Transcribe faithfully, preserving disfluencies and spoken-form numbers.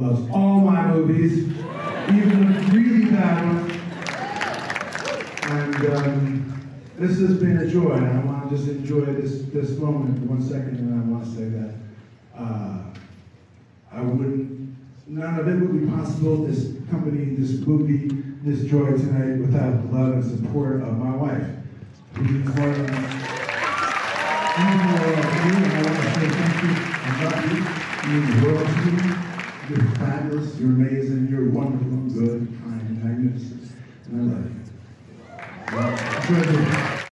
loves all my movies, even the really bad ones. And um, this has been a joy, and I want to just enjoy this, this moment for one second, and I want to say that uh, I wouldn't, none of it would be possible, this company, this movie, this joy tonight, without the love and support of my wife. Who's more than even more of you, and I want to say thank you. I love you. You mean the world to me. You're fabulous, you're amazing, you're wonderful, good, kind, magnificent, and I love you. Well,